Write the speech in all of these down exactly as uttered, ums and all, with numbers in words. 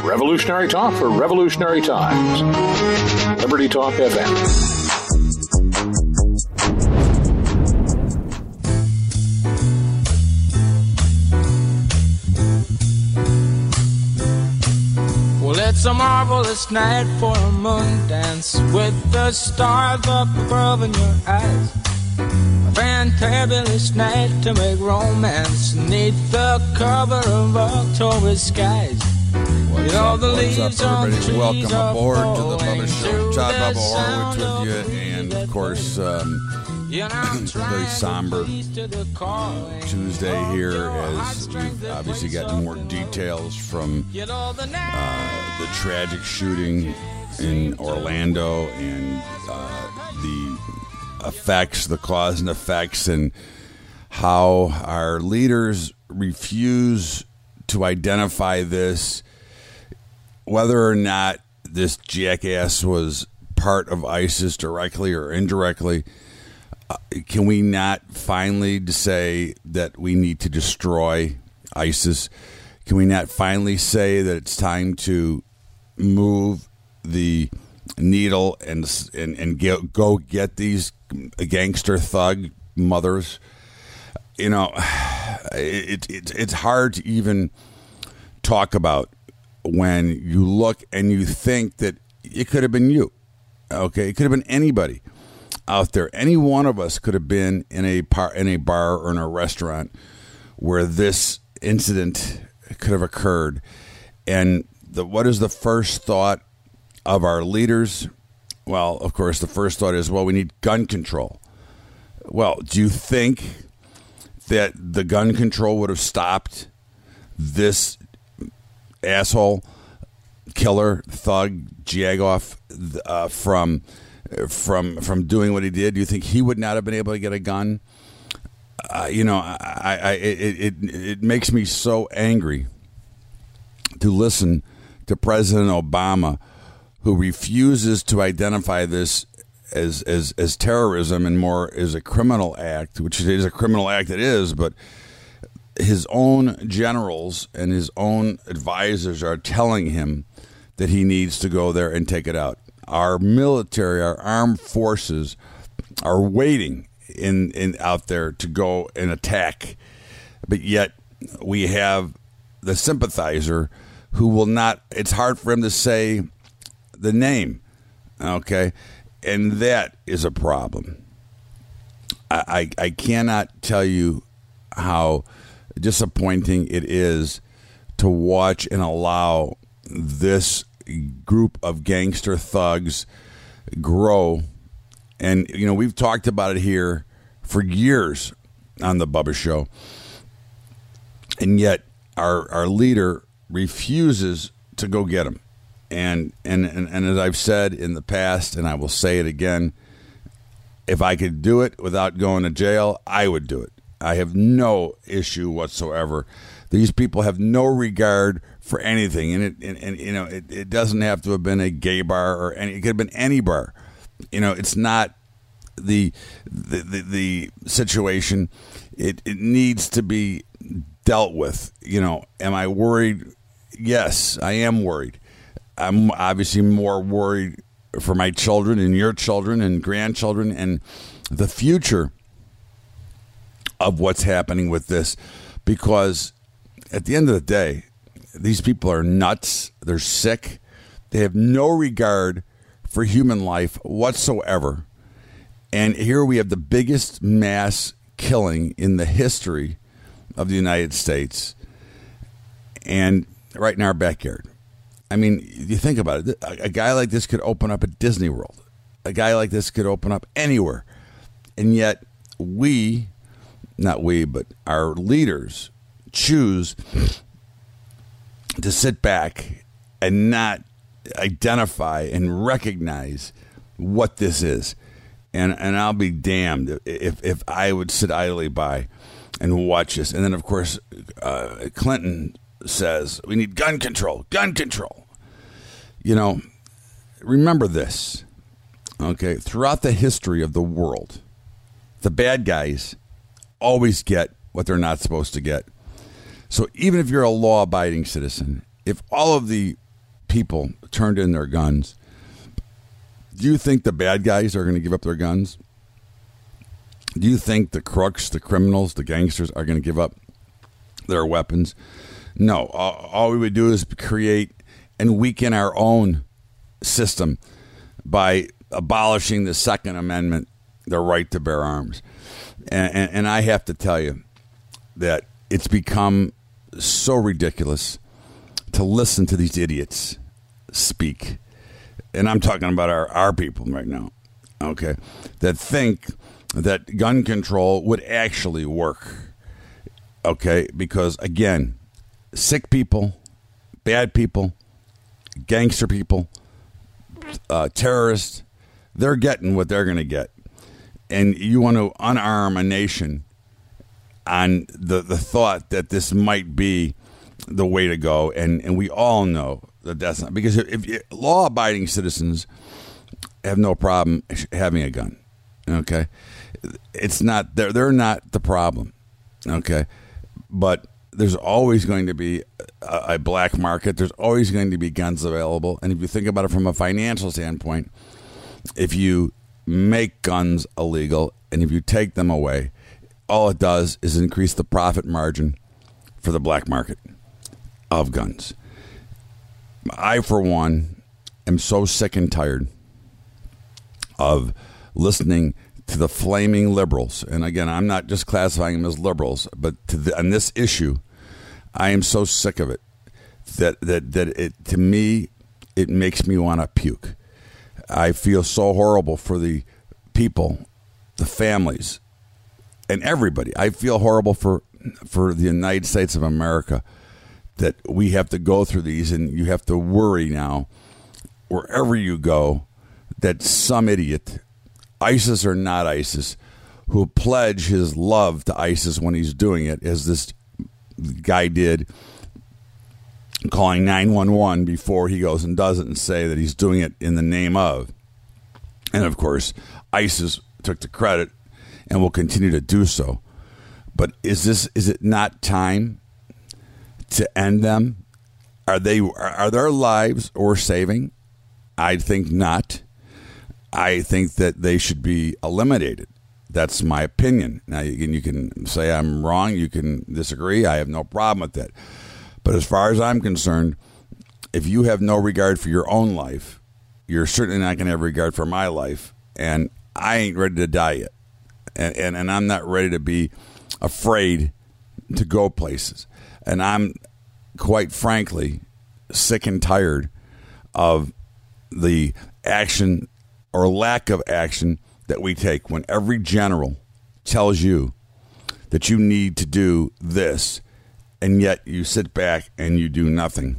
Revolutionary talk for revolutionary times. Liberty Talk F M. Well, it's a marvelous night for a moon dance with the stars up above in your eyes. A fantabulous night to make romance neath the cover of October skies. What's you know, up, the what's leaves up, on everybody? trees Welcome are aboard to the falling Bubba Show. to Todd the Bubba sound Horowitz with of you, the and beat of course, um, you know, I'm very trying somber to please to the calling Tuesday of here your as heartstrings we've that obviously wakes gotten up more the details from You know, the uh, the tragic shooting in Orlando and uh, the effects, the cause and effects, and how our leaders refuse to identify this, whether or not this jackass was part of ISIS directly or indirectly. Uh, can we not finally say that we need to destroy ISIS? Can we not finally say that it's time to move the needle and and, and get, go get these gangster thug mothers? You know, it, it, it's hard to even talk about when you look and you think that it could have been you. Okay, it could have been anybody out there. Any one of us could have been in a par, in a bar or in a restaurant where this incident could have occurred. And the, what is the first thought of our leaders? Well, of course, the first thought is, well, we need gun control. Well, do you think that the gun control would have stopped this asshole, killer, thug, Jagoff uh, from from from doing what he did? Do you think he would not have been able to get a gun? Uh, you know, I, I it, it it makes me so angry to listen to President Obama, who refuses to identify this as as as terrorism and more as a criminal act, which it is a criminal act. It is, but his own generals and his own advisors are telling him that he needs to go there and take it out. Our military, our armed forces are waiting in, in out there to go and attack. But yet we have the sympathizer who will not, it's hard for him to say the name. Okay. And that is a problem. I, I, I cannot tell you how disappointing it is to watch and allow this group of gangster thugs grow. And, you know, we've talked about it here for years on the Bubba Show. And yet our our leader refuses to go get them. And, and, and, and as I've said in the past, and I will say it again, if I could do it without going to jail, I would do it. I have no issue whatsoever. These people have no regard for anything, and it and, and you know it, it doesn't have to have been a gay bar or any. It could have been any bar. You know, it's not the the the, the situation. It it needs to be dealt with. You know, am I worried? Yes, I am worried. I'm obviously more worried for my children and your children and grandchildren and the future of what's happening with this, because at the end of the day, these people are nuts. They're sick. They have no regard for human life whatsoever. And here we have the biggest mass killing in the history of the United States, and right in our backyard. I mean, you think about it. A, a guy like this could open up at Disney World. A guy like this could open up anywhere. And yet we, not we, but our leaders choose to sit back and not identify and recognize what this is. And and I'll be damned if, if I would sit idly by and watch this. And then, of course, uh, Clinton says, we need gun control, gun control. You know, remember this, okay? Throughout the history of the world, the bad guys always get what they're not supposed to get. So even if you're a law-abiding citizen, if all of the people turned in their guns, do you think the bad guys are going to give up their guns? Do you think the crooks, the criminals, the gangsters are going to give up their weapons? No. All, all we would do is create and weaken our own system by abolishing the Second Amendment, the right to bear arms. And, and, and I have to tell you that it's become so ridiculous to listen to these idiots speak. And I'm talking about our, our people right now, okay, that think that gun control would actually work, okay, because, again, sick people, bad people, gangster people, uh, terrorists, they're getting what they're going to get. And you want to unarm a nation on the, the thought that this might be the way to go. And, and we all know that that's not. Because if, if law-abiding citizens have no problem having a gun, okay? It's not, they're, they're not the problem, okay? But there's always going to be a, a black market. There's always going to be guns available. And if you think about it from a financial standpoint, if you make guns illegal and if you take them away, all it does is increase the profit margin for the black market of guns. I, for one, am so sick and tired of listening to the flaming liberals. And again, I'm not just classifying them as liberals, but to the, on this issue, I am so sick of it that that that it to me it makes me want to puke. I feel so horrible for the people, the families, and everybody. I feel horrible for for the United States of America that we have to go through these, and you have to worry now wherever you go that some idiot, ISIS or not ISIS, who pledge his love to ISIS when he's doing it, as this guy did, calling nine one one before he goes and does it and say that he's doing it in the name of. And, of course, ISIS took the credit and will continue to do so. But is this is it not time to end them? Are they are their lives worth saving? I think not. I think that they should be eliminated. That's my opinion. Now, you can, you can say I'm wrong. You can disagree. I have no problem with that. But as far as I'm concerned, if you have no regard for your own life, you're certainly not going to have regard for my life. And I ain't ready to die yet. And, and, and I'm not ready to be afraid to go places. And I'm, quite frankly, sick and tired of the action or lack of action that we take when every general tells you that you need to do this, and yet you sit back and you do nothing.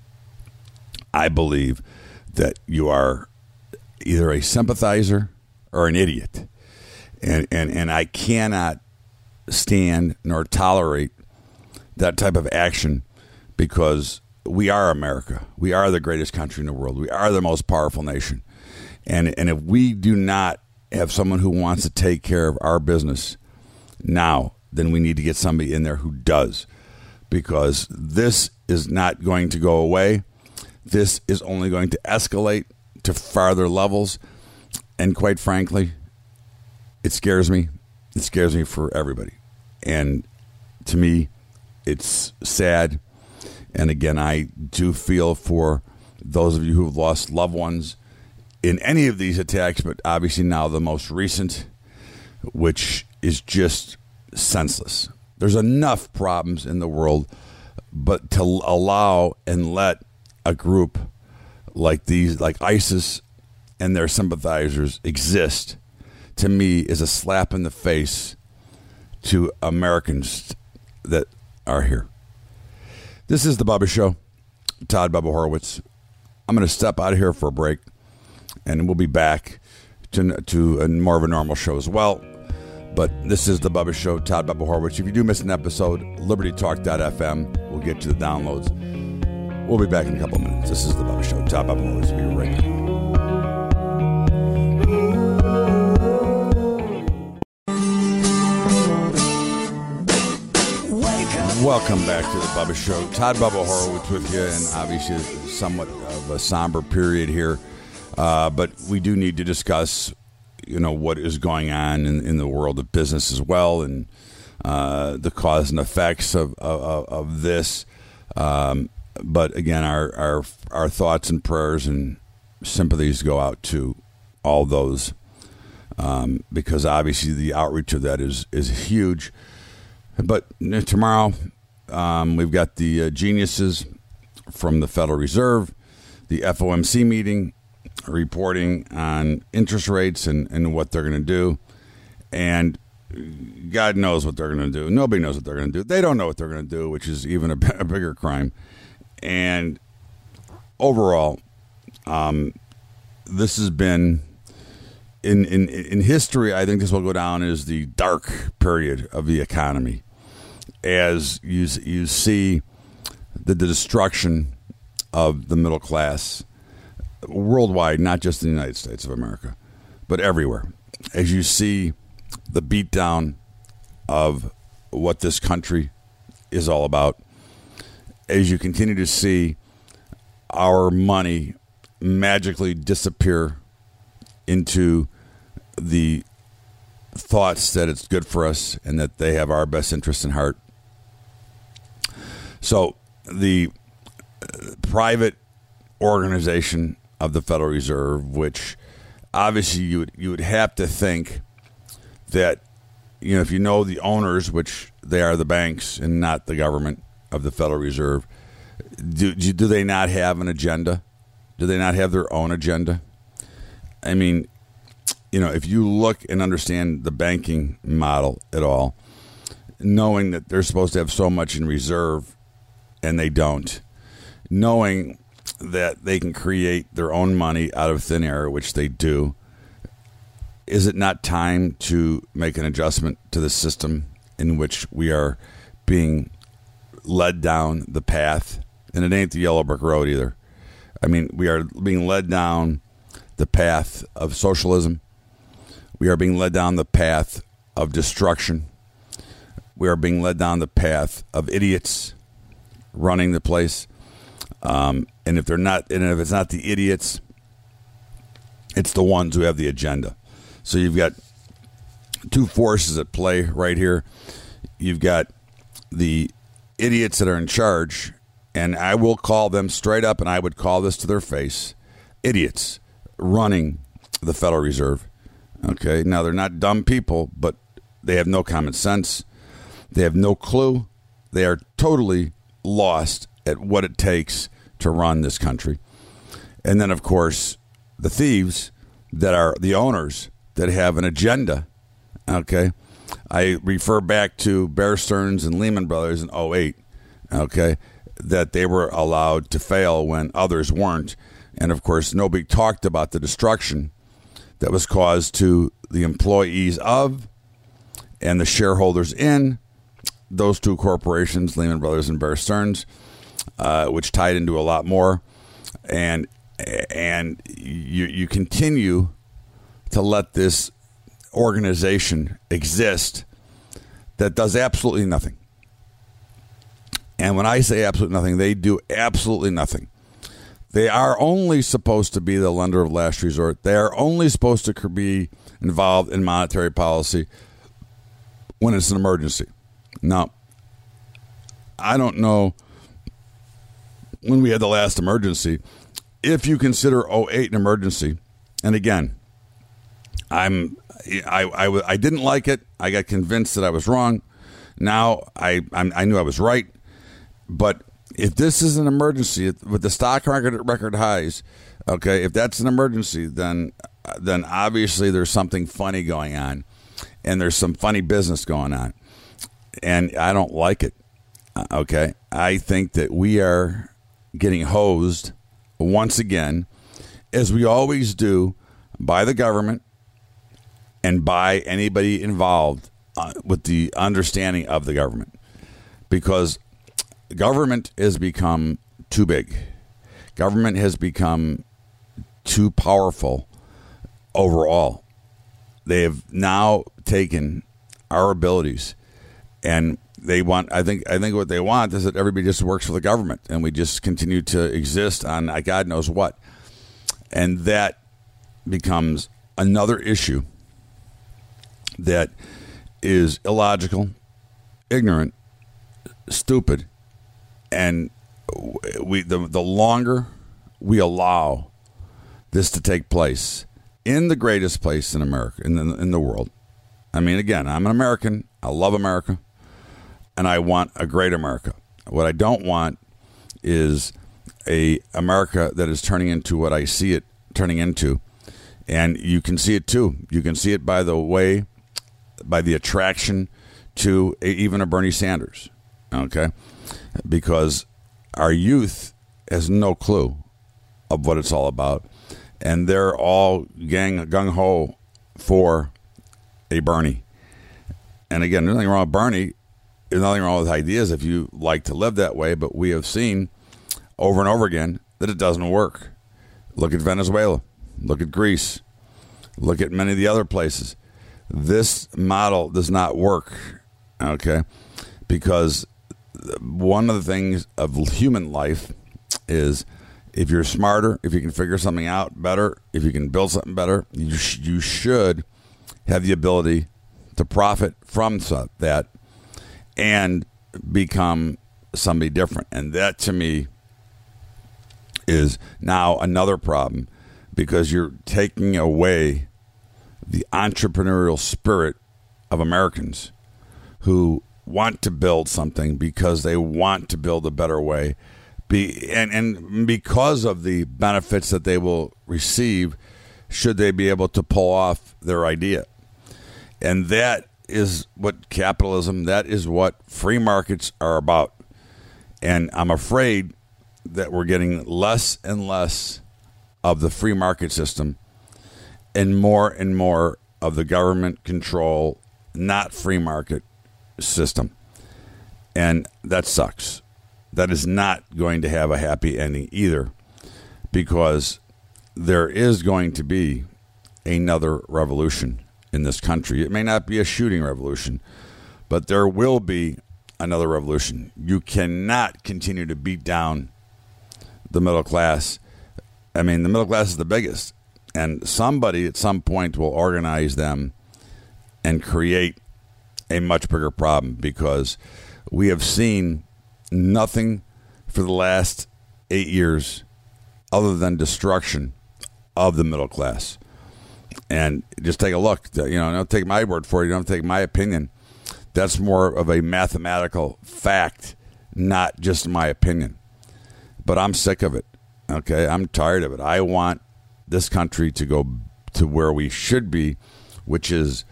I believe that you are either a sympathizer or an idiot. And, and, and I cannot stand nor tolerate that type of action, because we are America. We are the greatest country in the world. We are the most powerful nation. And and if we do not have someone who wants to take care of our business now, then we need to get somebody in there who does, because this is not going to go away. This is only going to escalate to farther levels. And quite frankly, it scares me. It scares me for everybody. And to me, it's sad. And again, I do feel for those of you who have lost loved ones in any of these attacks, but obviously now the most recent, which is just senseless. There's enough problems in the world, but to allow and let a group like these, like ISIS and their sympathizers exist, to me is a slap in the face to Americans that are here. This is the Bubba Show. Todd Bubba Horowitz. I'm going to step out of here for a break, and we'll be back to to a more of a normal show as well. But this is the Bubba Show, Todd Bubba Horowitz. If you do miss an episode, liberty talk dot f m will get you the downloads. We'll be back in a couple of minutes. This is the Bubba Show, Todd Bubba Horowitz. Be right back. Welcome back to the Bubba Show. Todd Bubba Horowitz with you, and obviously somewhat of a somber period here. Uh, but we do need to discuss, you know, what is going on in, in the world of business as well, and uh, the cause and effects of of, of this. Um, but again, our, our our thoughts and prayers and sympathies go out to all those, um, because obviously the outreach of that is is huge. But tomorrow, um, we've got the uh, geniuses from the Federal Reserve, the F O M C meeting, reporting on interest rates and, and what they're going to do. And God knows what they're going to do. Nobody knows what they're going to do. They don't know what they're going to do, which is even a, a bigger crime. And overall, um, this has been... In, in in history, I think this will go down as the dark period of the economy, as you you see the, the destruction of the middle class worldwide, not just in the United States of America, but everywhere. As you see the beatdown of what this country is all about, as you continue to see our money magically disappear into the thoughts that it's good for us and that they have our best interests in heart. So the private organization of the Federal Reserve, which obviously you would, you would have to think that, you know, if you know the owners, which they are the banks and not the government of the Federal Reserve, do, do they not have an agenda? Do they not have their own agenda? I mean, you know, if you look and understand the banking model at all, knowing that they're supposed to have so much in reserve and they don't, knowing that they can create their own money out of thin air, which they do, is it not time to make an adjustment to the system in which we are being led down the path? And it ain't the yellow brick road either. I mean, we are being led down the path of socialism. We are being led down the path of destruction. We are being led down the path of idiots running the place. Um, and if they're not, and if it's not the idiots, it's the ones who have the agenda. So you've got two forces at play right here. You've got the idiots that are in charge, and I will call them straight up, and I would call this to their face, idiots running the Federal Reserve. Okay, now they're not dumb people, but they have no common sense. They have no clue. They are totally lost at what it takes to run this country. And then, of course, the thieves that are the owners that have an agenda. Okay, I refer back to Bear Stearns and Lehman Brothers in oh eight. Okay, that they were allowed to fail when others weren't. And, of course, nobody talked about the destruction that was caused to the employees of and the shareholders in those two corporations, Lehman Brothers and Bear Stearns, uh, which tied into a lot more. And and you, you continue to let this organization exist that does absolutely nothing. And when I say absolutely nothing, they do absolutely nothing. They are only supposed to be the lender of last resort. They are only supposed to be involved in monetary policy when it's an emergency. Now, I don't know when we had the last emergency. If you consider oh eight an emergency, and again, I'm I, I, I didn't like it. I got convinced that I was wrong. Now I I'm, I knew I was right. But if this is an emergency with the stock market at record highs, okay, if that's an emergency, then then obviously there's something funny going on, and there's some funny business going on, and I don't like it. Okay, I think that we are getting hosed once again, as we always do, by the government and by anybody involved uh, with the understanding of the government, because government has become too big. Government has become too powerful overall. They have now taken our abilities and they want. I think. I think what they want is that everybody just works for the government, and we just continue to exist on God knows what, and that becomes another issue that is illogical, ignorant, stupid, and we the the longer we allow this to take place in the greatest place in America, in the, in the world. I mean, again, I'm an American. I love America, and I want a great America. What I don't want is a America that is turning into what I see it turning into, and you can see it too. You can see it by the way, by the attraction to a, even a Bernie Sanders, okay? Because our youth has no clue of what it's all about, and they're all gang gung-ho for a Bernie. And again, there's nothing wrong with Bernie. There's nothing wrong with ideas if you like to live that way, but we have seen over and over again that it doesn't work. Look at Venezuela. Look at Greece. Look at many of the other places. This model does not work, okay? Because one of the things of human life is if you're smarter, if you can figure something out better, if you can build something better, you, sh- you should have the ability to profit from that and become somebody different. And that, to me, is now another problem because you're taking away the entrepreneurial spirit of Americans who want to build something because they want to build a better way. Be, and, and because of the benefits that they will receive should they be able to pull off their idea. And that is what capitalism, that is what free markets are about. And I'm afraid that we're getting less and less of the free market system and more and more of the government control, not free market system. And that sucks. That is not going to have a happy ending either, because there is going to be another revolution in this country. It may not be a shooting revolution, but there will be another revolution. You cannot continue to beat down the middle class. I mean, the middle class is the biggest, and somebody at some point will organize them and create a much bigger problem, because we have seen nothing for the last eight years other than destruction of the middle class. And just take a look. You know, don't take my word for it. You don't take my opinion. That's more of a mathematical fact, not just my opinion. But I'm sick of it. Okay, I'm tired of it. I want this country to go to where we should be, which is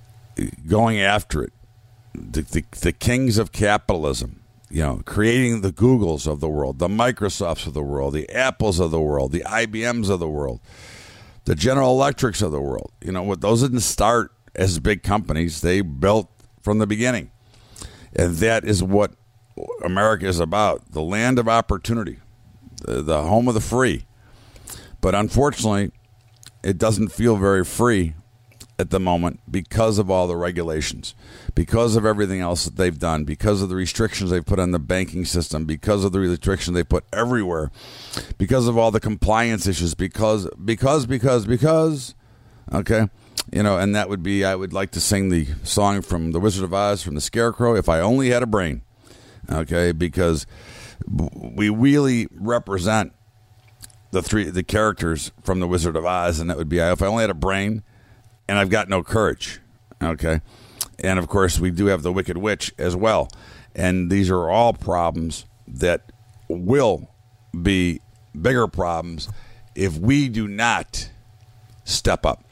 going after it. The, the, the kings of capitalism. You know, creating the Googles of the world, the Microsofts of the world, the Apples of the world, the I B Ms of the world, the General Electrics of the world. You know, what those didn't start as big companies. They built from the beginning. And that is what America is about, the land of opportunity, the, the home of the free. But unfortunately, it doesn't feel very free at the moment because of all the regulations, because of everything else that they've done, because of the restrictions they've put on the banking system, because of the restrictions they put everywhere, because of all the compliance issues, because, because, because, because, okay, you know, and that would be, I would like to sing the song from The Wizard of Oz, from the Scarecrow, If I Only Had a Brain, okay, because we really represent the three, the characters from The Wizard of Oz, and that would be, if I only had a brain, and I've got no courage, okay? And, of course, we do have the Wicked Witch as well. And these are all problems that will be bigger problems if we do not step up.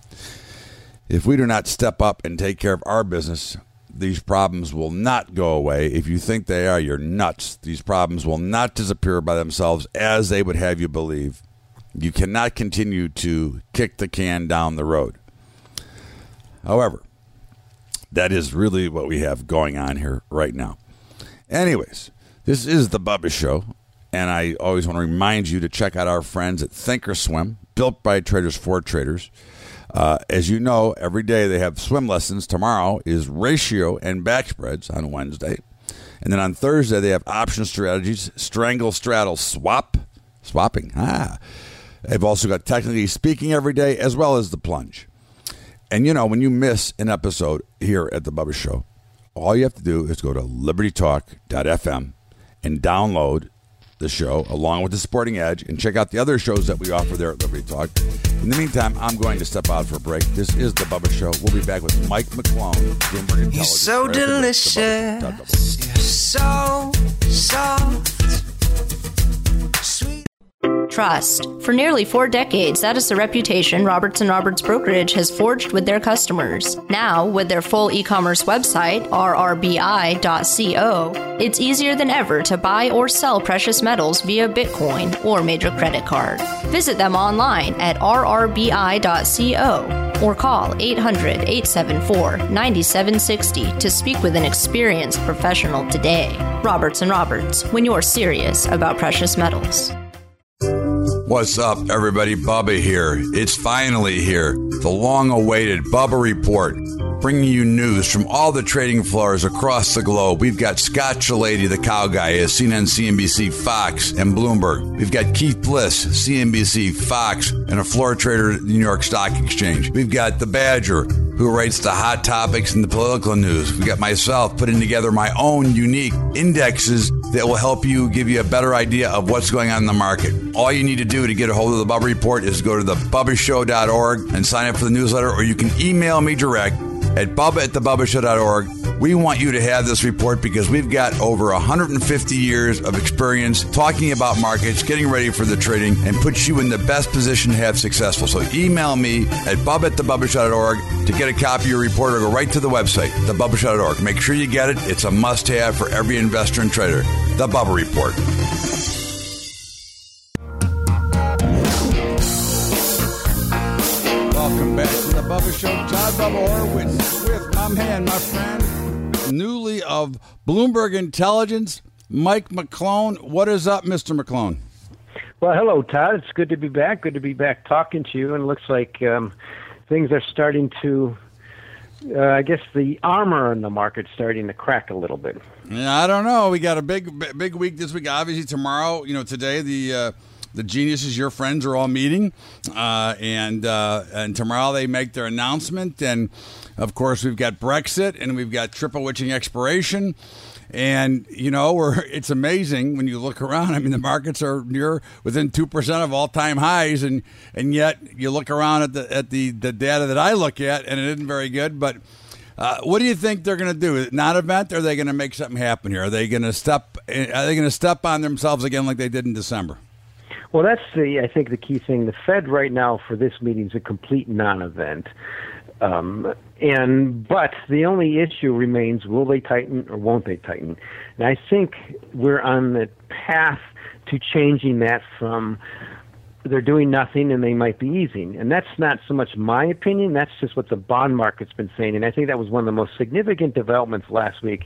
If we do not step up and take care of our business, these problems will not go away. If you think they are, you're nuts. These problems will not disappear by themselves as they would have you believe. You cannot continue to kick the can down the road. However, that is really what we have going on here right now. Anyways, this is the Bubba Show, and I always want to remind you to check out our friends at Thinkorswim, built by traders for traders. Uh, as you know, every day they have swim lessons. Tomorrow is ratio and back spreads on Wednesday. And then on Thursday, they have option strategies, strangle, straddle, swap, swapping. Ah. They've also got technically speaking every day, as well as the plunge. And, you know, when you miss an episode here at the Bubba Show, all you have to do is go to liberty talk dot f m and download the show along with the Sporting Edge and check out the other shows that we offer there at Liberty Talk. In the meantime, I'm going to step out for a break. This is the Bubba Show. We'll be back with Mike McClone, Bloomberg Intelligence. You're so delicious. You're so soft. Sweet. Trust. For nearly four decades, that is the reputation Roberts and Roberts Brokerage has forged with their customers. Now, with their full e-commerce website, r r b i dot co, it's easier than ever to buy or sell precious metals via Bitcoin or major credit card. Visit them online at r r b i dot co or call eight hundred, eight seven four, nine seven six zero to speak with an experienced professional today. Roberts and Roberts, when you're serious about precious metals. What's up, everybody? Bubba here. It's finally here. The long-awaited Bubba Report, bringing you news from all the trading floors across the globe. We've got Scott Chilady, the cow guy, at C N N, C N B C, Fox, and Bloomberg. We've got Keith Bliss, C N B C, Fox, and a floor trader at the New York Stock Exchange. We've got the Badger, who writes the hot topics and the political news. We've got myself putting together my own unique indexes that will help you, give you a better idea of what's going on in the market. All you need to do to get a hold of the Bubba Report is go to the bubba show dot org and sign up for the newsletter, or you can email me direct at bubba at the bubba show dot org. We want you to have this report because we've got over one hundred fifty years of experience talking about markets, getting ready for the trading, and puts you in the best position to have successful. So email me at bubba at the bubba show dot org to get a copy of your report, or go right to the website, the bubba show dot org. Make sure you get it. It's a must-have for every investor and trader. The Bubba Report. Welcome back to the Bubba Show. Todd Bubba Horowitz with my man, my friend, newly of Bloomberg Intelligence, Mike McClone. What is up, Mister McClone? Well, hello, Todd. It's good to be back. Good to be back talking to you. And it looks like um, things are starting to, uh, I guess the armor in the market's starting to crack a little bit. Yeah, I don't know. We got a big, big week this week. Obviously, tomorrow, you know, today, the uh, the geniuses, your friends, are all meeting. Uh, and uh, and tomorrow they make their announcement. And, of course, we've got Brexit and we've got triple witching expiration. And, you know, we're, it's amazing when you look around. I mean, the markets are near within two percent of all-time highs. And, and yet you look around at the at the, the data that I look at, and it isn't very good. But uh, what do you think they're going to do? Not event, or are they going to make something happen here? Are they going to step Are they going to step on themselves again like they did in December? Well, that's the I think the key thing. The Fed right now for this meeting is a complete non-event. Um, and but the only issue remains: will they tighten or won't they tighten? And I think we're on the path to changing that from they're doing nothing and they might be easing. And that's not so much my opinion. That's just what the bond market's been saying. And I think that was one of the most significant developments last week.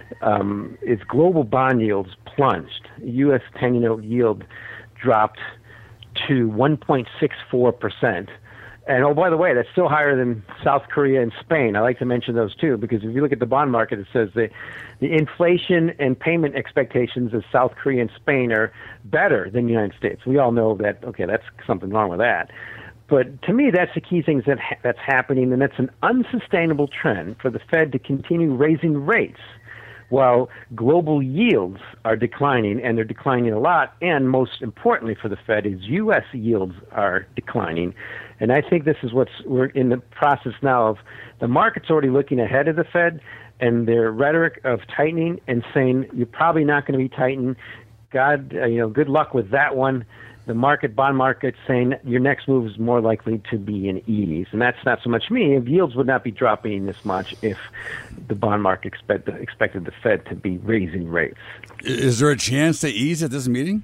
Um, is global bond yields plunged. U S ten-year yield dropped to one point six four percent. And, oh, by the way, that's still higher than South Korea and Spain. I like to mention those, too, because if you look at the bond market, it says the, the inflation and payment expectations of South Korea and Spain are better than the United States. We all know that, okay, that's something wrong with that. But to me, that's the key things that ha- that's happening, and that's an unsustainable trend for the Fed to continue raising rates while global yields are declining, and they're declining a lot. And most importantly for the Fed is U S yields are declining. And I think this is what's we're in the process now of the market's already looking ahead of the Fed and their rhetoric of tightening and saying you're probably not going to be tightened. God, uh, you know, good luck with that one. The market, bond market, saying your next move is more likely to be an ease. And that's not so much me. If yields would not be dropping this much if the bond market expect, expected the Fed to be raising rates. Is there a chance to ease at this meeting?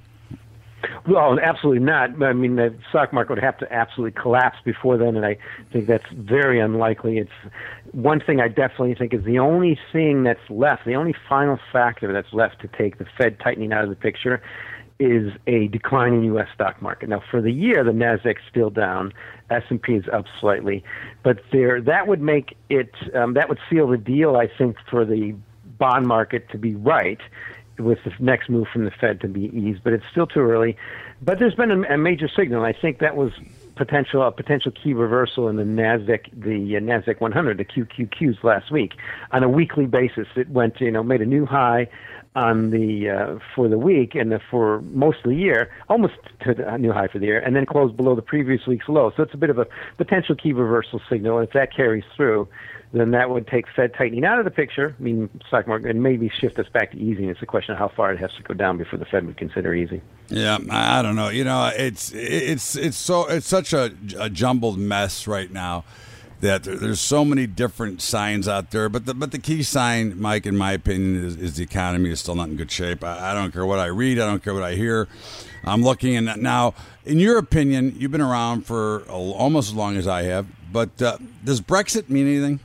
Well, absolutely not. I mean, the stock market would have to absolutely collapse before then, and I think that's very unlikely. It's one thing I definitely think is the only thing that's left, the only final factor that's left to take the Fed tightening out of the picture is a declining U S stock market. Now, for the year, the Nasdaq's still down, S and P is up slightly, but there that would make it um, that would seal the deal, I think, for the bond market to be right, with the next move from the Fed to be eased. But it's still too early. But there's been a, a major signal. I think that was potential a potential key reversal in the Nasdaq, the uh, Nasdaq one hundred, the Q Q Qs last week. On a weekly basis, it went, you know, made a new high on the uh, for the week and the, for most of the year, almost to a new high for the year, and then closed below the previous week's low. So it's a bit of a potential key reversal signal. And if that carries through, then that would take Fed tightening out of the picture, I mean, stock market, and maybe shift us back to easing. It's a question of how far it has to go down before the Fed would consider easing. Yeah, I don't know. You know, it's it's it's so it's such a, a jumbled mess right now that there, there's so many different signs out there. But the but the key sign, Mike, in my opinion, is, is the economy is still not in good shape. I, I don't care what I read. I don't care what I hear. I'm looking and now, in your opinion, you've been around for a, almost as long as I have. But uh, does Brexit mean anything?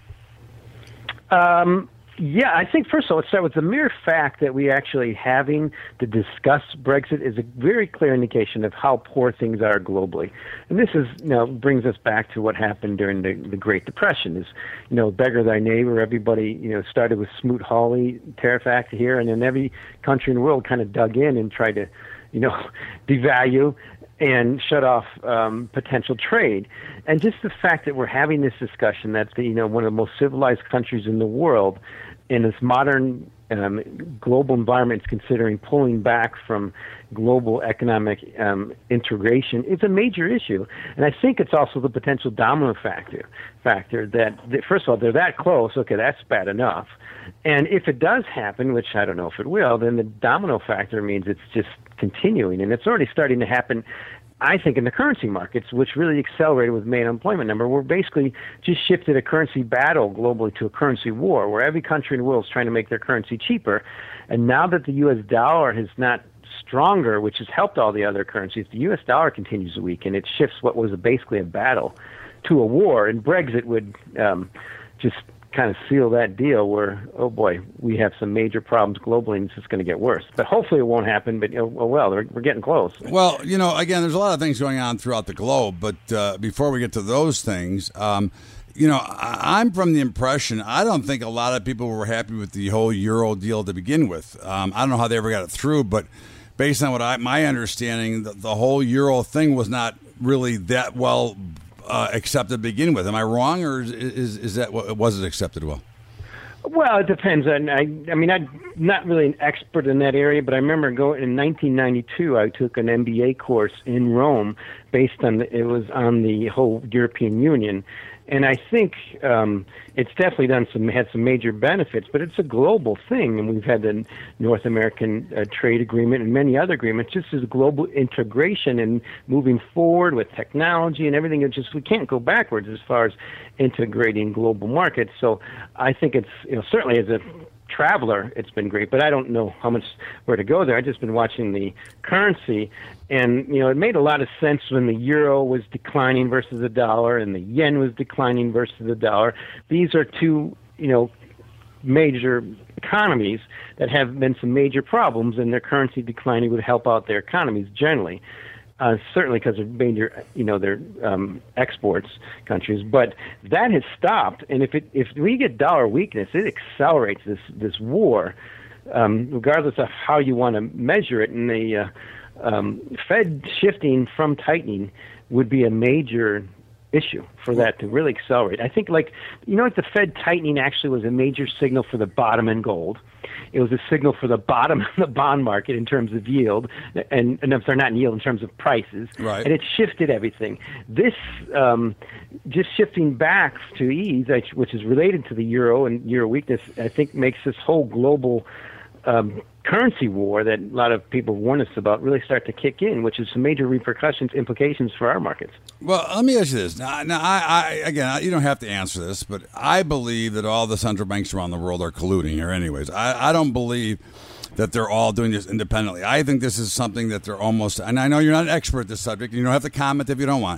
Um, yeah, I think first of all, let's start with the mere fact that we actually having to discuss Brexit is a very clear indication of how poor things are globally. And this is, you know, brings us back to what happened during the, the Great Depression. Is, you know, beggar thy neighbor. Everybody, you know, started with Smoot-Hawley Tariff Act here, and then every country in the world kind of dug in and tried to, you know, devalue and shut off um, potential trade. And just the fact that we're having this discussion, that the, you know, one of the most civilized countries in the world in this modern um, global environment is considering pulling back from global economic um, integration, is a major issue. And I think it's also the potential domino factor, factor that, that, first of all, they're that close, okay, that's bad enough. And if it does happen, which I don't know if it will, then the domino factor means it's just continuing. And it's already starting to happen, I think, in the currency markets, which really accelerated with May unemployment number. We're basically just shifted a currency battle globally to a currency war, where every country in the world is trying to make their currency cheaper. And now that the U S dollar is not stronger, which has helped all the other currencies, the U S dollar continues to weaken. It shifts what was basically a battle to a war. And Brexit would um, just kind of seal that deal where, oh boy, we have some major problems globally and it's just going to get worse. But hopefully it won't happen, but, oh well, we're, we're getting close. Well, you know, again, there's a lot of things going on throughout the globe, but uh, before we get to those things, um, you know, I, I'm from the impression, I don't think a lot of people were happy with the whole Euro deal to begin with. Um, I don't know how they ever got it through, but based on what I, my understanding, the, the whole Euro thing was not really that well Uh, accepted to begin with. Am I wrong, or is is, is that what was it accepted well? Well, it depends. On, I, I mean, I'm not really an expert in that area, but I remember going in nineteen ninety-two. I took an M B A course in Rome based on the, it was on the whole European Union, and I think um, it's definitely done some had some major benefits. But it's a global thing, and we've had the North American uh, Trade Agreement and many other agreements. Just as global integration and moving forward with technology and everything. It's just we can't go backwards as far as integrating global markets. So I think it's, you know, certainly as a traveler, it's been great, but I don't know how much where to go there. I've just been watching the currency, and you know, it made a lot of sense when the euro was declining versus the dollar, and the yen was declining versus the dollar. These are two, you know, major economies that have been some major problems, and their currency declining would help out their economies generally. Uh, certainly because of major, you know, their um, exports countries, but that has stopped. And if it if we get dollar weakness, it accelerates this this war, um, regardless of how you want to measure it. And the uh, um, Fed shifting from tightening would be a major issue for that to really accelerate. I think, like, you know, like the Fed tightening actually was a major signal for the bottom in gold. It was a signal for the bottom of the bond market in terms of yield, and, and if they're not in yield, in terms of prices. Right. And it shifted everything. This um, just shifting back to ease, which is related to the euro and euro weakness, I think makes this whole global um, currency war that a lot of people warn us about really start to kick in, which is some major repercussions, implications for our markets. Well, let me ask you this. Now, now I, I, again, you don't have to answer this, but I believe that all the central banks around the world are colluding here anyways. I, I don't believe that they're all doing this independently. I think this is something that they're almost, and I know you're not an expert at this subject, and you don't have to comment if you don't want,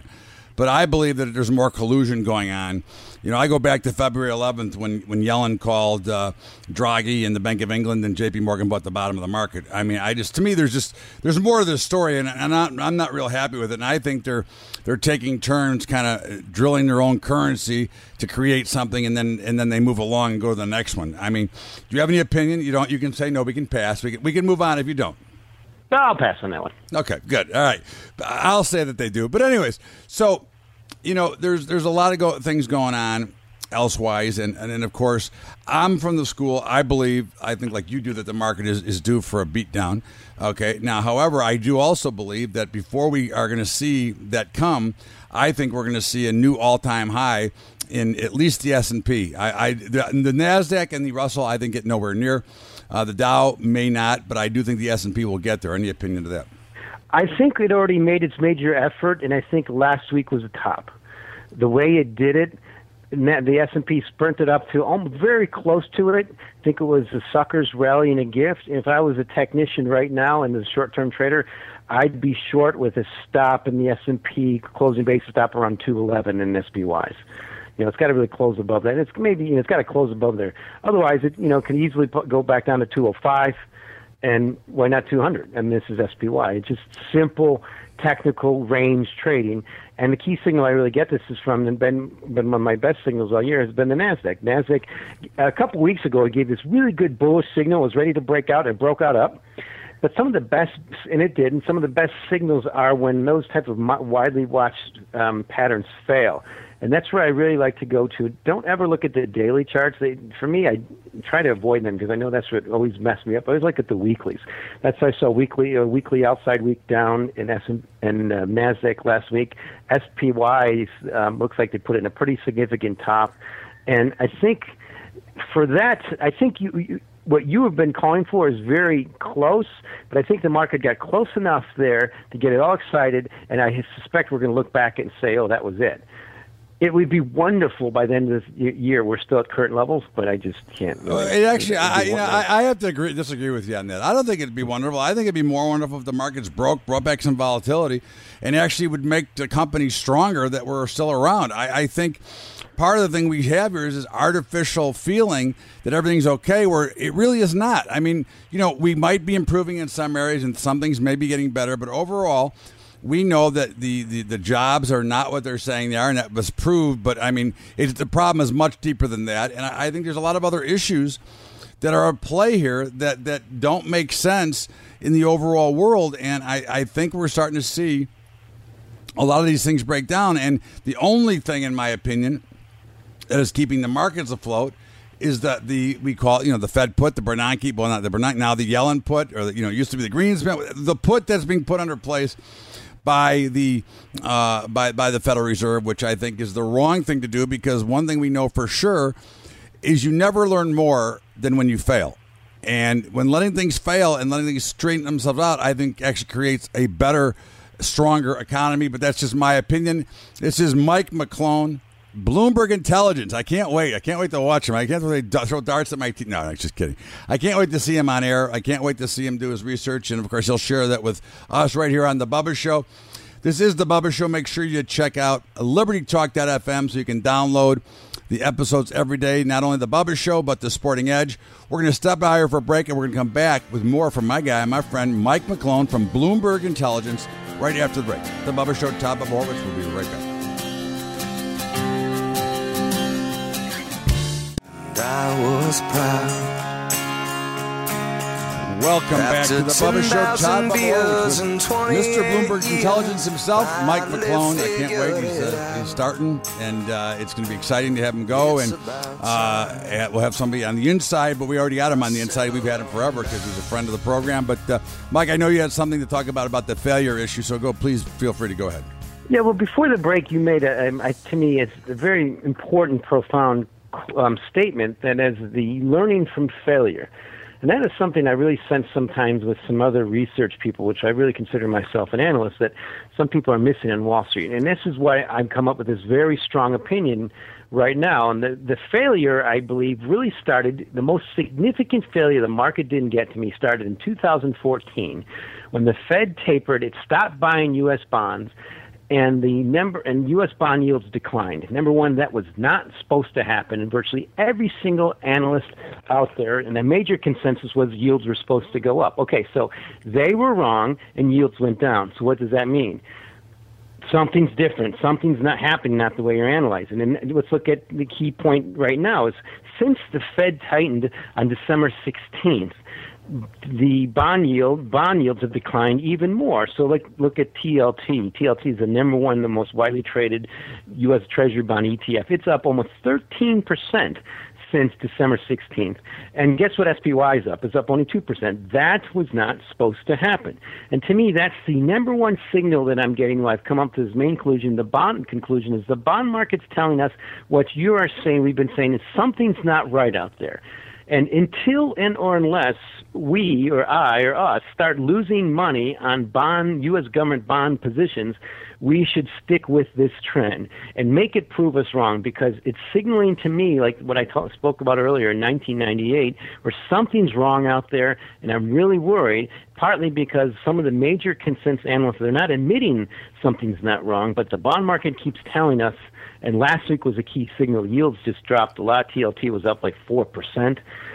but I believe that there's more collusion going on. You know, I go back to February eleventh when, when Yellen called uh, Draghi and the Bank of England and J P Morgan bought the bottom of the market. I mean, I just to me, there's just there's more to this story, and, and I'm not, I'm not real happy with it. And I think they're they're taking turns, kind of drilling their own currency to create something, and then and then they move along and go to the next one. I mean, do you have any opinion? You don't. You can say no. We can pass. We can, we can move on if you don't. I'll pass on that one. Okay, good. All right, I'll say that they do. But anyways, so. You know, there's there's a lot of go- things going on elsewise, and, and then, of course, I'm from the school. I believe, I think like you do, that the market is, is due for a beatdown. Okay, now, however, I do also believe that before we are going to see that come, I think we're going to see a new all-time high in at least the S and P. I, I, the, the NASDAQ and the Russell, I think, get nowhere near. Uh, the Dow may not, but I do think the S and P will get there. Any opinion to that? I think it already made its major effort, and I think last week was the top. The way it did it, the S and P sprinted up to almost very close to it. I think it was the suckers rally and a gift. If I was a technician right now and a short-term trader, I'd be short with a stop in the S and P closing basis stop around two eleven in S P Ys. You know, it's got to really close above that. It's maybe you know, it's got to close above there. Otherwise, it you know can easily put, go back down to two oh five. And why not two hundred? And this is S P Y. It's just simple technical range trading. And the key signal I really get this is from, and been, been one of my best signals all year, has been the NASDAQ. NASDAQ, a couple weeks ago, it gave this really good bullish signal. It was ready to break out. It broke out up. But some of the best, and it did, and some of the best signals are when those types of widely watched um, patterns fail. And that's where I really like to go to. Don't ever look at the daily charts. They, for me, I try to avoid them because I know that's what always messed me up. I always look at the weeklies. That's why I saw weekly, a weekly outside week down in S and and uh, NASDAQ last week. S P Y um, looks like they put it in a pretty significant top. And I think for that, I think you, you what you have been calling for is very close, but I think the market got close enough there to get it all excited, and I suspect we're going to look back and say, oh, that was it. It would be wonderful by the end of this year. We're still at current levels, but I just can't. Really, it actually, I, you know, I, I have to agree, disagree with you on that. I don't think it'd be wonderful. I think it'd be more wonderful if the markets broke, brought back some volatility, and actually would make the companies stronger that were still around. I, I think part of the thing we have here is this artificial feeling that everything's okay, where it really is not. I mean, you know, we might be improving in some areas, and some things may be getting better, but overall, we know that the, the, the jobs are not what they're saying they are, and that was proved. But, I mean, it's, the problem is much deeper than that. And I, I think there's a lot of other issues that are at play here that, that don't make sense in the overall world. And I, I think we're starting to see a lot of these things break down. And the only thing, in my opinion, that is keeping the markets afloat is that the, we call it, you know, the Fed put, the Bernanke, well, not the Bernanke, now the Yellen put, or, the, you know, it used to be the Greenspan, the put that's being put under place by the uh, by by the Federal Reserve, which I think is the wrong thing to do, because one thing we know for sure is you never learn more than when you fail. And when letting things fail and letting things straighten themselves out, I think actually creates a better, stronger economy. But that's just my opinion. This is Mike McClone, Bloomberg Intelligence. I can't wait. I can't wait to watch him. I can't wait to throw darts at my team. No, no, just kidding. I can't wait to see him on air. I can't wait to see him do his research. And, of course, he'll share that with us right here on The Bubba Show. This is The Bubba Show. Make sure you check out liberty talk dot f m so you can download the episodes every day. Not only The Bubba Show, but The Sporting Edge. We're going to step out here for a break, and we're going to come back with more from my guy, my friend, Mike McClone from Bloomberg Intelligence, right after the break. The Bubba Show, top of Horwitz. We'll be right back. I was proud. Welcome back to the Bubba Show. Todd Bubba with Mister Bloomberg Intelligence himself, Mike McClone. I can't wait. He's, uh, he's starting, and uh, it's going to be exciting to have him go. And uh, we'll have somebody on the inside, but we already got him on the inside. We've had him forever because he's a friend of the program. But, uh, Mike, I know you had something to talk about about the failure issue, so go. Please feel free to go ahead. Yeah, well, before the break, you made, a, a, to me, it's a very important, profound um, statement that is the learning from failure. And that is something I really sense sometimes with some other research people, which I really consider myself an analyst, that some people are missing on Wall Street. And this is why I've come up with this very strong opinion right now. And the, the failure, I believe, really started, the most significant failure the market didn't get to me started in two thousand fourteen when the Fed tapered. It stopped buying U S bonds. and the number and U S bond yields declined. Number one, that was not supposed to happen, and virtually every single analyst out there, and the major consensus was yields were supposed to go up. Okay, so they were wrong, and yields went down. So what does that mean? Something's different. Something's not happening, not the way you're analyzing. And let's look at the key point right now is since the Fed tightened on December sixteenth, the bond yield, bond yields have declined even more. So like, look at T L T. T L T is the number one, the most widely traded U S Treasury bond E T F. It's up almost thirteen percent since December sixteenth. And guess what S P Y is up? It's up only two percent. That was not supposed to happen. And to me, that's the number one signal that I'm getting why I've come up to this main conclusion. The bond conclusion is the bond market's telling us what you are saying, we've been saying, is something's not right out there. And until and or unless we or I or us start losing money on bond, U S government bond positions, we should stick with this trend and make it prove us wrong, because it's signaling to me, like what I talk, spoke about earlier in nineteen ninety-eight, where something's wrong out there, and I'm really worried, partly because some of the major consensus analysts, they're not admitting something's not wrong, but the bond market keeps telling us. And last week was a key signal. Yields just dropped a lot. T L T was up like four percent.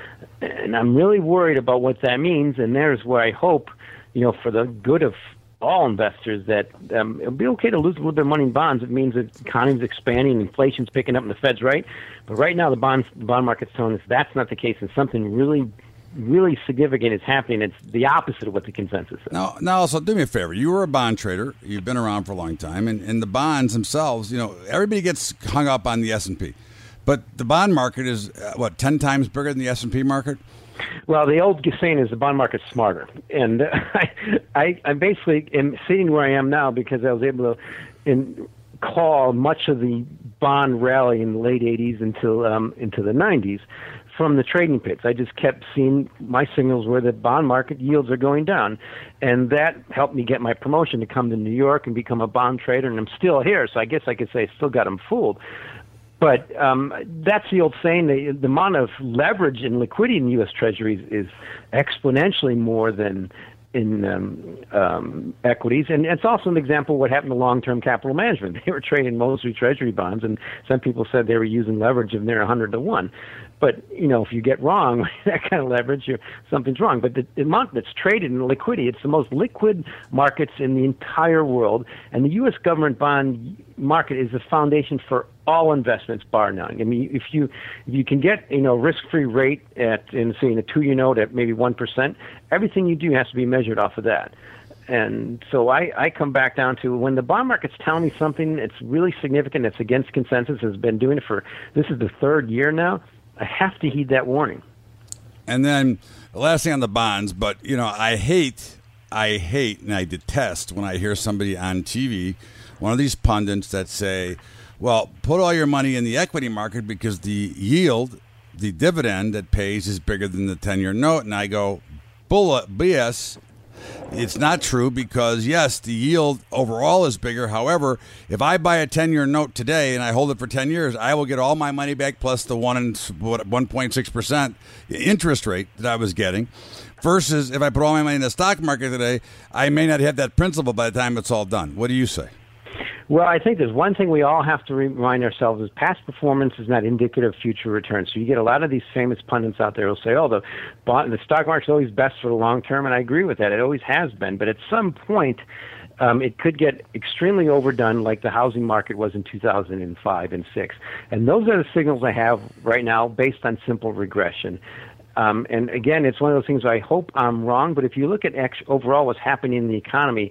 And I'm really worried about what that means. And there's where I hope, you know, for the good of all investors, that um, it'll be okay to lose a little bit of money in bonds. It means that the economy's expanding, inflation's picking up, and the Fed's right. But right now, the bond, the bond market's telling us that's not the case, and something really really significant is happening. It's the opposite of what the consensus is. Now, now, also, do me a favor. You were a bond trader. You've been around for a long time. And, and the bonds themselves, you know, everybody gets hung up on the S and P. But the bond market is, uh, what, ten times bigger than the S and P market? Well, the old saying is the bond market's smarter. And uh, I, I, I basically am sitting where I am now because I was able to in, call much of the bond rally in the late eighties until um, into the nineties. From the trading pits. I just kept seeing my signals where the bond market yields are going down. And that helped me get my promotion to come to New York and become a bond trader. And I'm still here, so I guess I could say I still got them fooled. But um, that's the old saying, the, the amount of leverage and liquidity in U S Treasuries is exponentially more than in um, um, equities. And it's also an example of what happened to long-term capital management. They were trading mostly Treasury bonds, and some people said they were using leverage of near one hundred to one. But, you know, if you get wrong, that kind of leverage, you're, something's wrong. But the, the amount that's traded in liquidity, it's the most liquid markets in the entire world. And the U S government bond market is the foundation for all investments, bar none. I mean, if you if you can get, you know, risk-free rate at, in, say, in a two-year note at maybe one percent, everything you do has to be measured off of that. And so I, I come back down to when the bond market's telling me something that's really significant, that's against consensus, has been doing it for, this is the third year now, I have to heed that warning. And then the last thing on the bonds, but, you know, I hate, I hate, and I detest when I hear somebody on T V, one of these pundits that say, well, put all your money in the equity market because the yield, the dividend that pays is bigger than the ten-year note. And I go, bull, B S. It's not true because, yes, the yield overall is bigger. However, if I buy a ten-year note today and I hold it for ten years, I will get all my money back plus the one and one point six percent interest rate that I was getting. Versus if I put all my money in the stock market today, I may not have that principal by the time it's all done. What do you say? Well, I think there's one thing we all have to remind ourselves is past performance is not indicative of future returns. So you get a lot of these famous pundits out there who say, oh, the bond, the stock market's always best for the long term, and I agree with that. It always has been. But at some point, um, it could get extremely overdone like the housing market was in two thousand five and six. And those are the signals I have right now based on simple regression. Um, and again, it's one of those things where I hope I'm wrong, but if you look at ex- overall what's happening in the economy,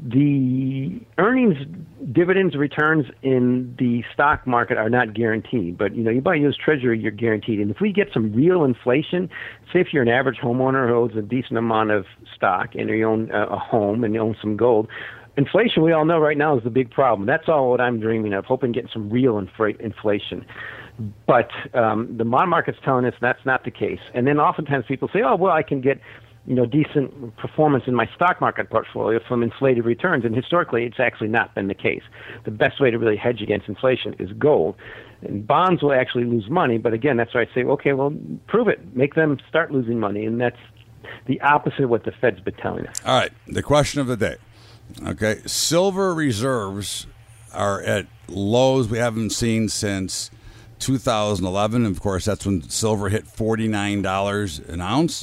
the earnings, dividends, returns in the stock market are not guaranteed. But, you know, you buy U S Treasury, you're guaranteed. And if we get some real inflation, say if you're an average homeowner who owns a decent amount of stock and you own a home and you own some gold, inflation, we all know right now, is the big problem. That's all what I'm dreaming of, hoping to get some real infra- inflation. But um, the bond market's telling us that's not the case. And then oftentimes people say, oh, well, I can get, you know, decent performance in my stock market portfolio from inflated returns. And historically, it's actually not been the case. The best way to really hedge against inflation is gold. And bonds will actually lose money. But again, that's why I say, okay, well, prove it. Make them start losing money. And that's the opposite of what the Fed's been telling us. All right. The question of the day. Okay, silver reserves are at lows we haven't seen since two thousand eleven. Of course, that's when silver hit forty-nine dollars an ounce.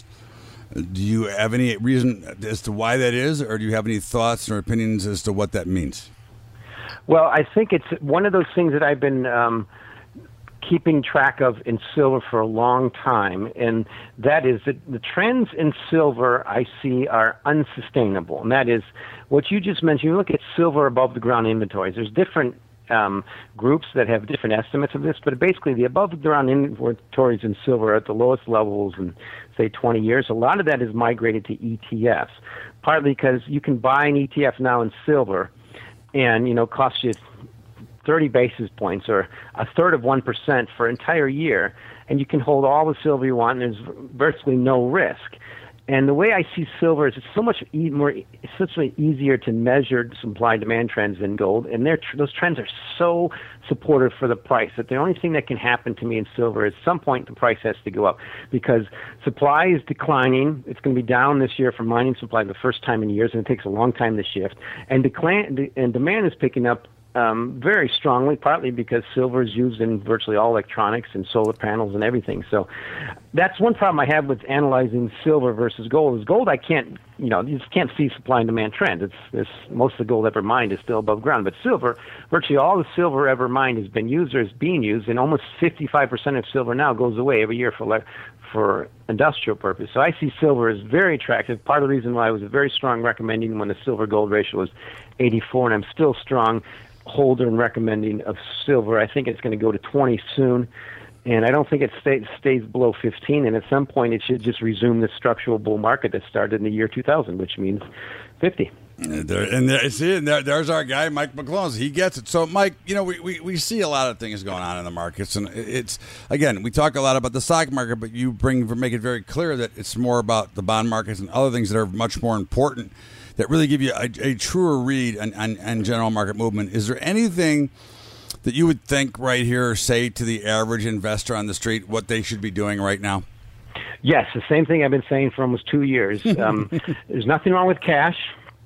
Do you have any reason as to why that is, or do you have any thoughts or opinions as to what that means? Well, I think it's one of those things that I've been um, keeping track of in silver for a long time, and that is that the trends in silver I see are unsustainable. And that is what you just mentioned. You look at silver above the ground inventories. There's different um, groups that have different estimates of this, but basically the above the ground inventories in silver are at the lowest levels in, say, twenty years. A lot of that is migrated to E T Fs, partly because you can buy an E T F now in silver and, you know, cost you thirty basis points or a third of one percent for an entire year, and you can hold all the silver you want, and there's virtually no risk. And the way I see silver is it's so much e- more, it's such easier to measure supply-demand trends than gold, and tr- those trends are so supportive for the price that the only thing that can happen to me in silver is at some point the price has to go up because supply is declining. It's going to be down this year for mining supply the first time in years, and it takes a long time to shift. And, declan- and demand is picking up Um, very strongly, partly because silver is used in virtually all electronics and solar panels and everything. So that's one problem I have with analyzing silver versus gold. Is gold I can't, you know, you just can't see supply and demand trends. It's, it's most of the gold ever mined is still above ground. But silver, virtually all the silver ever mined has been used or is being used, and almost fifty-five percent of silver now goes away every year for for industrial purpose. So I see silver as very attractive. Part of the reason why I was a very strong recommending when the silver-gold ratio was eighty-four, and I'm still strong holder and recommending of silver. I think it's going to go to twenty soon, and I don't think it stay, stays below fifteen, and at some point it should just resume the structural bull market that started in the year two thousand, which means fifty. And, there, and there, see, and there, there's our guy, Mike McClone. He gets it. So, Mike, you know, we, we, we see a lot of things going on in the markets, and it's, again, we talk a lot about the stock market, but you bring make it very clear that it's more about the bond markets and other things that are much more important that really give you a, a truer read on, on, on general market movement. Is there anything that you would think right here, say to the average investor on the street, what they should be doing right now? Yes, the same thing I've been saying for almost two years. Um, there's nothing wrong with cash.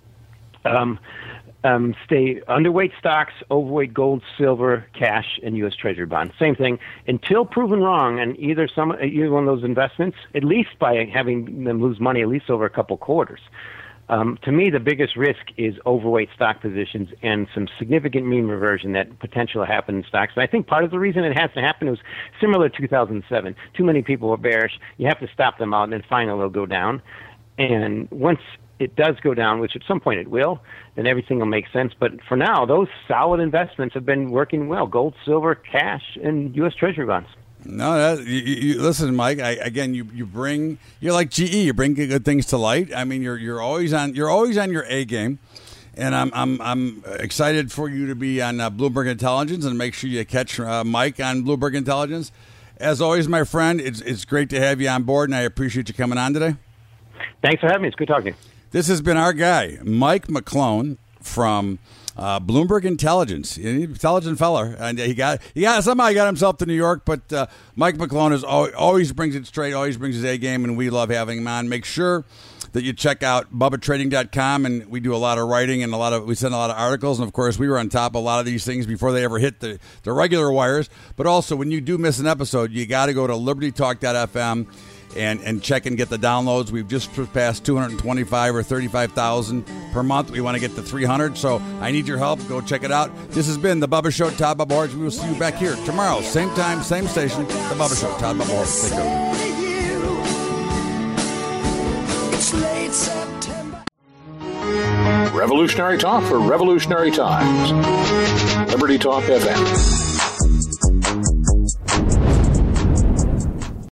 Um, um, stay underweight stocks, overweight gold, silver, cash, and U S Treasury bonds. Same thing. Until proven wrong on either some either one of those investments, at least by having them lose money at least over a couple quarters. Um, to me, the biggest risk is overweight stock positions and some significant mean reversion that potentially happen in stocks. And I think part of the reason it has to happen was similar to two thousand seven. Too many people were bearish. You have to stop them out, and then finally they'll go down. And once it does go down, which at some point it will, then everything will make sense. But for now, those solid investments have been working well: gold, silver, cash, and U S Treasury bonds. No, that, you, you, listen, Mike. I, again, you, you bring you're like G E. You bring good things to light. I mean, you're you're always on you're always on your A game, and I'm I'm I'm excited for you to be on uh, Bloomberg Intelligence, and make sure you catch uh, Mike on Bloomberg Intelligence. As always, my friend, it's it's great to have you on board, and I appreciate you coming on today. Thanks for having me. It's good talking to you. This has been our guy, Mike McClone from Uh, Bloomberg Intelligence, an intelligent fella, and he got he got somehow he got himself to New York. But uh, Mike McClone is always, always brings it straight, always brings his A game, and we love having him on. Make sure that you check out Bubba Trading dot com, and we do a lot of writing and a lot of we send a lot of articles, and of course we were on top of a lot of these things before they ever hit the the regular wires. But also, when you do miss an episode, you got to go to Liberty Talk dot f m. And, and check and get the downloads. We've just surpassed two hundred twenty-five or thirty-five thousand per month. We want to get to three hundred, so I need your help. Go check it out. This has been The Bubba Show, Todd Bubba Horwitz. We will see you back here tomorrow, same time, same station, The Bubba Show, Todd Bubba Horwitz. Take care. Revolutionary talk for revolutionary times. Liberty Talk F M.